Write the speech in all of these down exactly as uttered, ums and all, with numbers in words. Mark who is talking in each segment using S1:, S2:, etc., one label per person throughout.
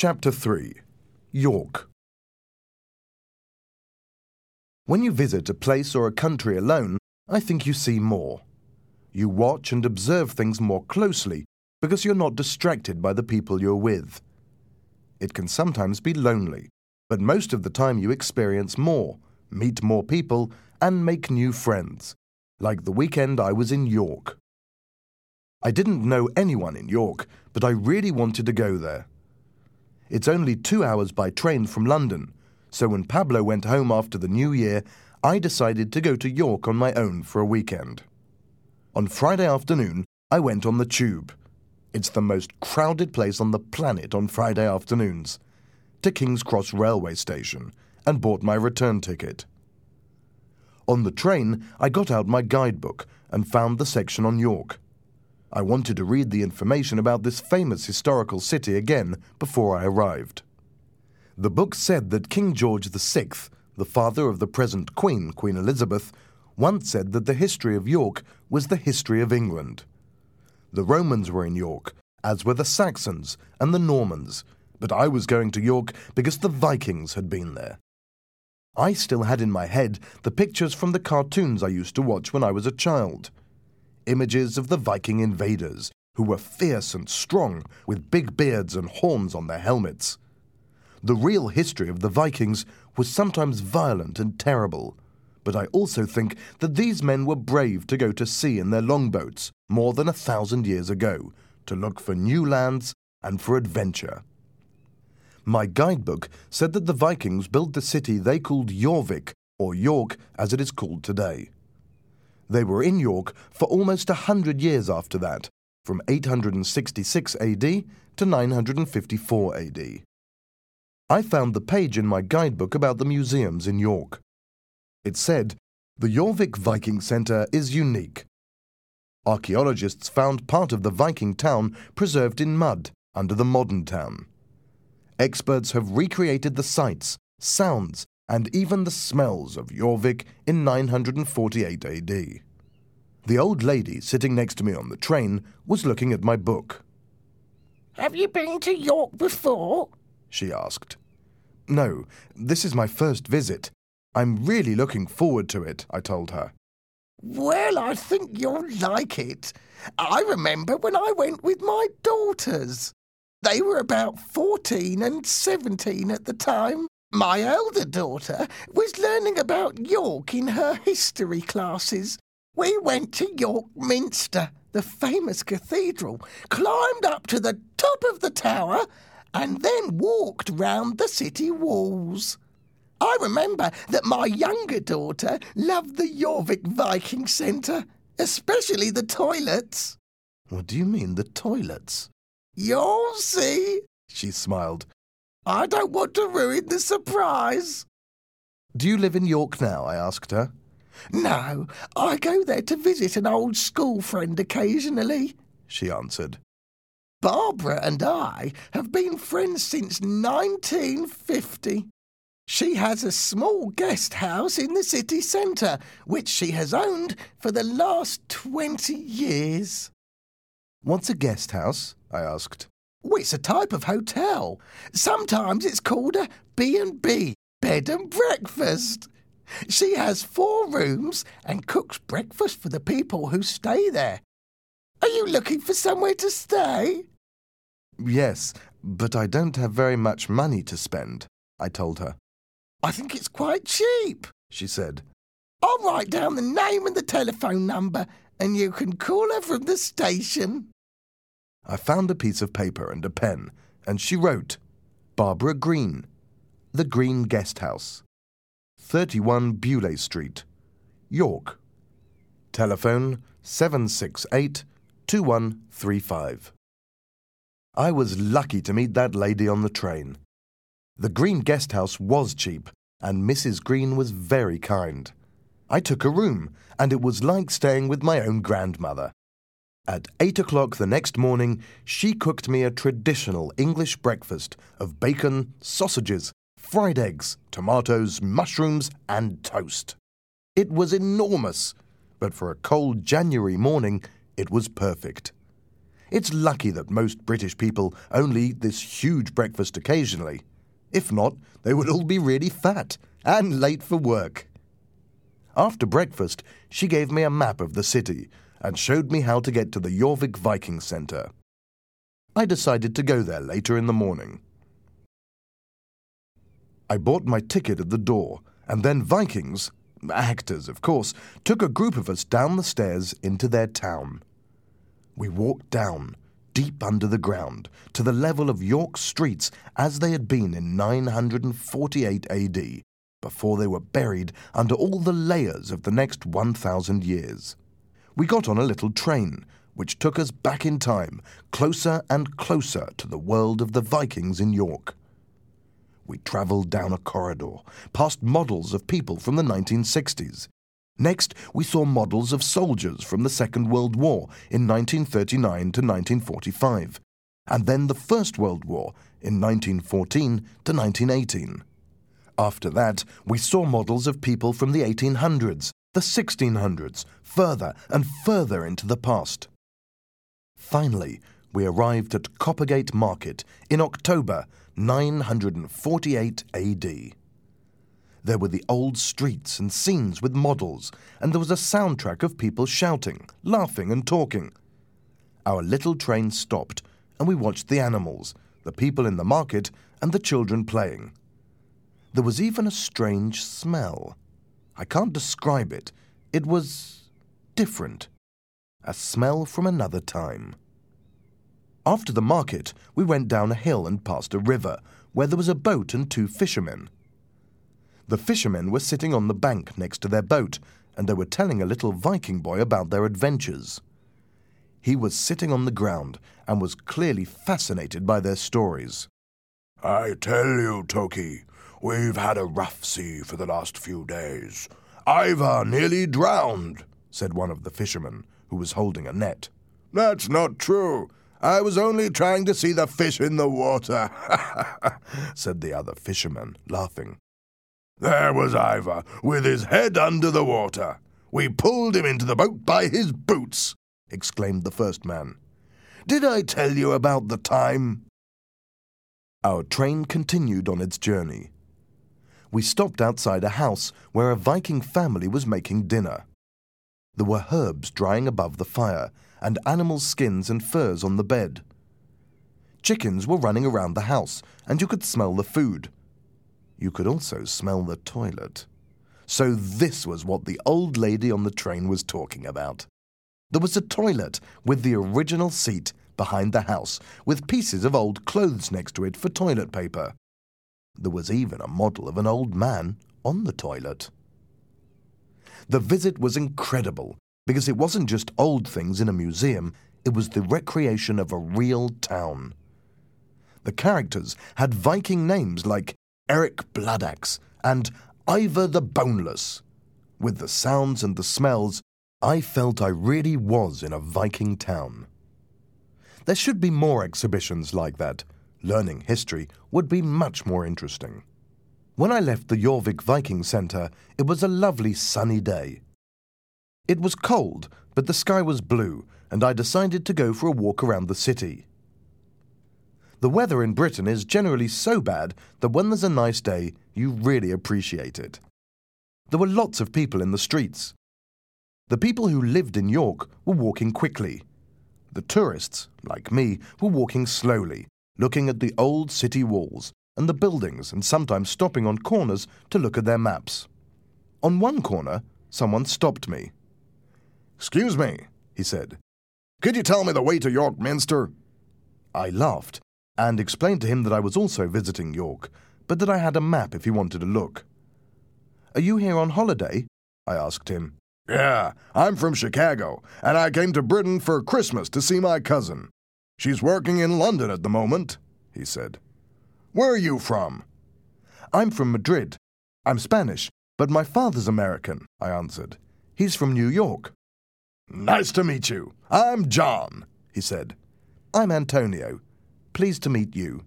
S1: Chapter three. York. When you visit a place or a country alone, I think you see more. You watch and observe things more closely because you're not distracted by the people you're with. It can sometimes be lonely, but most of the time you experience more, meet more people, and make new friends, like the weekend I was in York. I didn't know anyone in York, but I really wanted to go there. It's only two hours by train from London, so when Pablo went home after the New Year, I decided to go to York on my own for a weekend. On Friday afternoon, I went on the tube. It's the most crowded place on the planet on Friday afternoons, to King's Cross railway station, and bought my return ticket. On the train, I got out my guidebook and found the section on York. I wanted to read the information about this famous historical city again before I arrived. The book said that King George the Sixth, the father of the present Queen, Queen Elizabeth, once said that the history of York was the history of England. The Romans were in York, as were the Saxons and the Normans, but I was going to York because the Vikings had been there. I still had in my head the pictures from the cartoons I used to watch when I was a child. Images of the Viking invaders, who were fierce and strong, with big beards and horns on their helmets. The real history of the Vikings was sometimes violent and terrible, but I also think that these men were brave to go to sea in their longboats more than a thousand years ago, to look for new lands and for adventure. My guidebook said that the Vikings built the city they called Jorvik, or York as it is called today. They were in York for almost a hundred years after that, from eight hundred sixty-six A D to nine hundred fifty-four A D. I found the page in my guidebook about the museums in York. It said, "The Jorvik Viking Centre is unique. Archaeologists found part of the Viking town preserved in mud under the modern town. Experts have recreated the sights, sounds, and even the smells of Jorvik in nine hundred forty-eight A D. The old lady sitting next to me on the train was looking at my book.
S2: "Have you been to York before?"
S1: she asked. "No, this is my first visit. I'm really looking forward to it," I told her.
S2: "Well, I think you'll like it. I remember when I went with my daughters. They were about fourteen and seventeen at the time. My elder daughter was learning about York in her history classes. We went to York Minster, the famous cathedral, climbed up to the top of the tower, and then walked round the city walls. I remember that my younger daughter loved the Jorvik Viking Centre, especially the toilets."
S1: "What do you mean, the toilets?"
S2: "You'll see," she smiled. "I don't want to ruin the surprise."
S1: "Do you live in York now?" I asked her.
S2: "No, I go there to visit an old school friend occasionally," she answered. "Barbara and I have been friends since nineteen fifty. She has a small guest house in the city centre, which she has owned for the last twenty years.
S1: "What's a guest house?" I asked.
S2: "Well, it's a type of hotel. Sometimes it's called a B and B, bed and breakfast. She has four rooms and cooks breakfast for the people who stay there. Are you looking for somewhere to stay?"
S1: "Yes, but I don't have very much money to spend," I told her.
S2: "I think it's quite cheap," she said. "I'll write down the name and the telephone number, and you can call her from the station."
S1: I found a piece of paper and a pen, and she wrote, "Barbara Green, the Green Guest House, thirty-one Bewley Street, York. Telephone seven six eight, two one three five. I was lucky to meet that lady on the train. The Green Guest House was cheap, and Missus Green was very kind. I took a room, and it was like staying with my own grandmother. At eight o'clock the next morning, she cooked me a traditional English breakfast of bacon, sausages, fried eggs, tomatoes, mushrooms, and toast. It was enormous, but for a cold January morning, it was perfect. It's lucky that most British people only eat this huge breakfast occasionally. If not, they would all be really fat and late for work. After breakfast, she gave me a map of the city and showed me how to get to the Jorvik Viking Centre. I decided to go there later in the morning. I bought my ticket at the door, and then Vikings, actors of course, took a group of us down the stairs into their town. We walked down, deep under the ground, to the level of York streets as they had been in nine hundred forty-eight A D, before they were buried under all the layers of the next one thousand years. We got on a little train, which took us back in time, closer and closer to the world of the Vikings in York. We travelled down a corridor, past models of people from the nineteen sixties. Next, we saw models of soldiers from the Second World War in nineteen thirty-nine to nineteen forty-five, and then the First World War in nineteen fourteen to nineteen eighteen. After that, we saw models of people from the eighteen hundreds, the sixteen hundreds, further and further into the past. Finally, we arrived at Coppergate Market in October nine hundred forty-eight A D. There were the old streets and scenes with models, and there was a soundtrack of people shouting, laughing and talking. Our little train stopped, and we watched the animals, the people in the market, and the children playing. There was even a strange smell. I can't describe it. It was different. A smell from another time. After the market, we went down a hill and past a river, where there was a boat and two fishermen. The fishermen were sitting on the bank next to their boat, and they were telling a little Viking boy about their adventures. He was sitting on the ground and was clearly fascinated by their stories.
S3: "I tell you, Toki, we've had a rough sea for the last few days. Ivar nearly drowned," said one of the fishermen, who was holding a net. "That's not true. I was only trying to see the fish in the water," said the other fisherman, laughing. "There was Ivar, with his head under the water. We pulled him into the boat by his boots," exclaimed the first man. "Did I tell you about the time?" Our train continued on its journey. We stopped outside a house where a Viking family was making dinner. There were herbs drying above the fire, and animal skins and furs on the bed. Chickens were running around the house, and you could smell the food. You could also smell the toilet. So this was what the old lady on the train was talking about. There was a toilet with the original seat behind the house, with pieces of old clothes next to it for toilet paper. There was even a model of an old man on the toilet. The visit was incredible, because it wasn't just old things in a museum, it was the recreation of a real town. The characters had Viking names like Eric Bloodaxe and Ivar the Boneless. With the sounds and the smells, I felt I really was in a Viking town. There should be more exhibitions like that. Learning history would be much more interesting. When I left the Jorvik Viking Centre, it was a lovely sunny day. It was cold, but the sky was blue, and I decided to go for a walk around the city. The weather in Britain is generally so bad that when there's a nice day, you really appreciate it. There were lots of people in the streets. The people who lived in York were walking quickly. The tourists, like me, were walking slowly, looking at the old city walls and the buildings and sometimes stopping on corners to look at their maps. On one corner, someone stopped me. "Excuse me," he said. "Could you tell me the way to York Minster?" I laughed and explained to him that I was also visiting York, but that I had a map if he wanted to look. "Are you here on holiday?" I asked him. "Yeah, I'm from Chicago, and I came to Britain for Christmas to see my cousin. She's working in London at the moment," he said. "Where are you from?" "I'm from Madrid. I'm Spanish, but my father's American," I answered. "He's from New York." "Nice to meet you. I'm John," he said. "I'm Antonio. Pleased to meet you."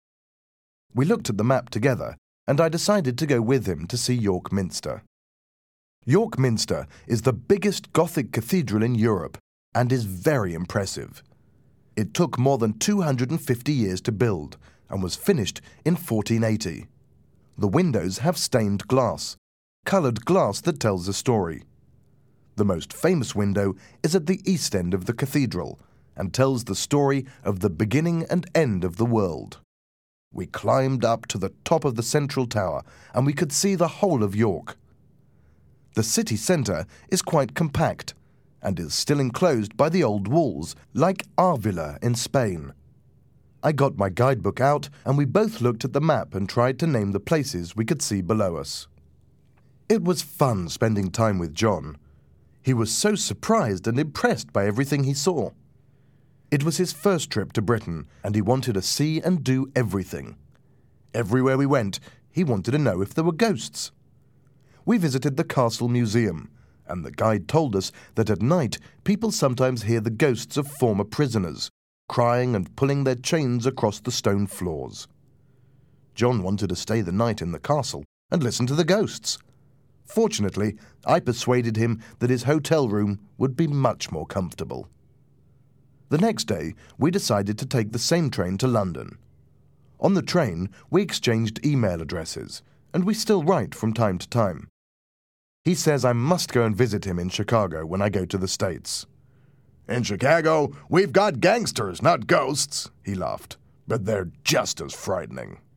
S3: We looked at the map together, and I decided to go with him to see York Minster. York Minster is the biggest Gothic cathedral in Europe and is very impressive.
S1: It took more than two hundred fifty years to build and was finished in fourteen eighty. The windows have stained glass, coloured glass that tells a story. The most famous window is at the east end of the cathedral and tells the story of the beginning and end of the world. We climbed up to the top of the central tower and we could see the whole of York. The city centre is quite compact and is still enclosed by the old walls, like Avila in Spain. I got my guidebook out and we both looked at the map and tried to name the places we could see below us. It was fun spending time with John. He was so surprised and impressed by everything he saw. It was his first trip to Britain, and he wanted to see and do everything. Everywhere we went, he wanted to know if there were ghosts. We visited the Castle Museum, and the guide told us that at night people sometimes hear the ghosts of former prisoners, crying and pulling their chains across the stone floors. John wanted to stay the night in the castle and listen to the ghosts. Fortunately, I persuaded him that his hotel room would be much more comfortable. The next day, we decided to take the same train to London. On the train, we exchanged email addresses, and we still write from time to time. He says I must go and visit him in Chicago when I go to the States.
S3: In Chicago, we've got gangsters, not ghosts, he laughed, but they're just as frightening.